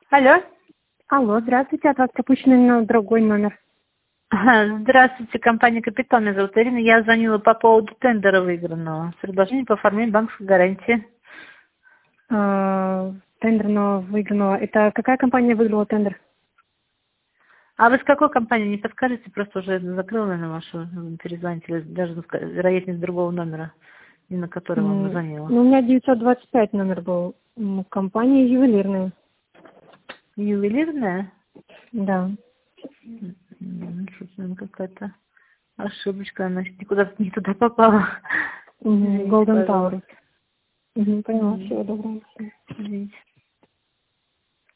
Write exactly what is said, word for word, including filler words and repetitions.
Алло. Алло, здравствуйте, от вас пропущен на другой номер. Ага, здравствуйте, компания «Капитал», меня зовут Ирина. Я звонила по поводу тендера выигранного. Предложение по оформлению банковской гарантии. А, тендерного выигранного. Это какая компания выиграла тендер? А вы с какой компанией, не подскажете? Просто уже закрыла, наверное, вашу, перезвоните, или даже, вероятнее, с другого номера, не на который вам М, звонила. Ну, у меня девятьсот двадцать пять номер был. М, Компания ювелирная. Ювелирная? Да. М, Что-то, наверное, какая-то ошибочка, она никуда не туда попала. Мгм, Извините, Golden Tower. пожалуйста. Мгм, Поняла, М, всего доброго. Извините.